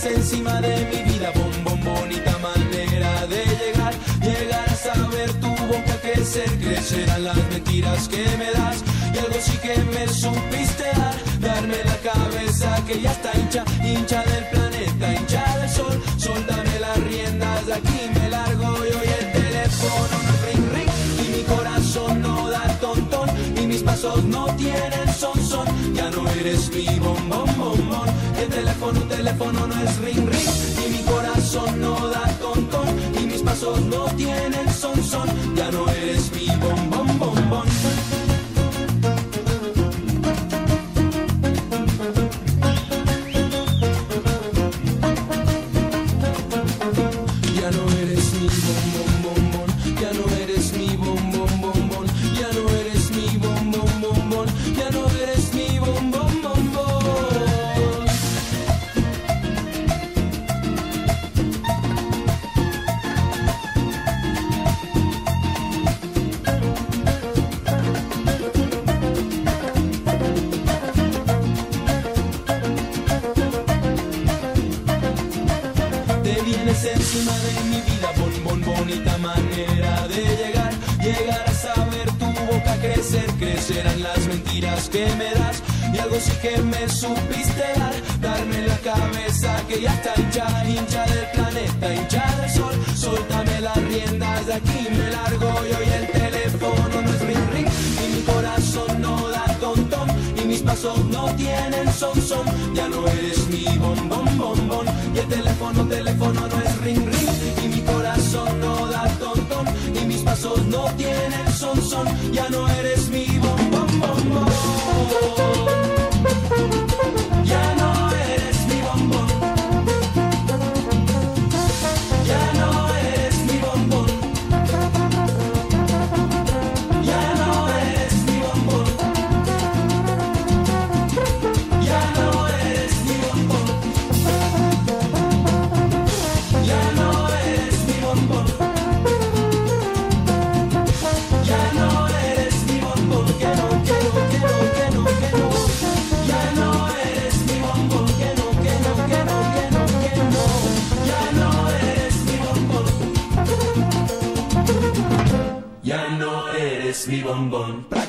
encima de mi vida, bombón, bonita manera de llegar a saber tu boca, crecerán las mentiras que me das, y algo sí que me supiste darme la cabeza que ya está hincha del planeta, hincha del sol, dame las riendas, de aquí me largo y hoy el teléfono no es ring ring, y mi corazón no da tontón, y mis pasos no tienen son, ya no eres mi bombón, y el teléfono no es ring ring, y mi corazón no da tontón, y mis pasos no tienen son, ya no eres mi bombón. Encima de mi vida, bombón, bonita manera de llegar a saber tu boca, crecerán las mentiras que me das, y algo sí que me supiste darme la cabeza que ya está hincha del planeta, hincha del sol, dame las riendas, de aquí me largo y hoy el teléfono no es ring ring, y mi corazón no da tontón, y mis pasos no tienen son, ya no eres mi bombón, y el teléfono no es ring ring, y mi corazón no da tontón, y mis pasos no tienen son, ya no eres mi bombón, ya no eres mi bombón, ya no eres mi bombón, ya no eres mi bombón, ya no eres mi bombón, ya no eres mi bombón, ya no eres mi bombón, que no, ya no eres mi bombón, que no, ya no eres mi bombón, ya no eres mi bombón.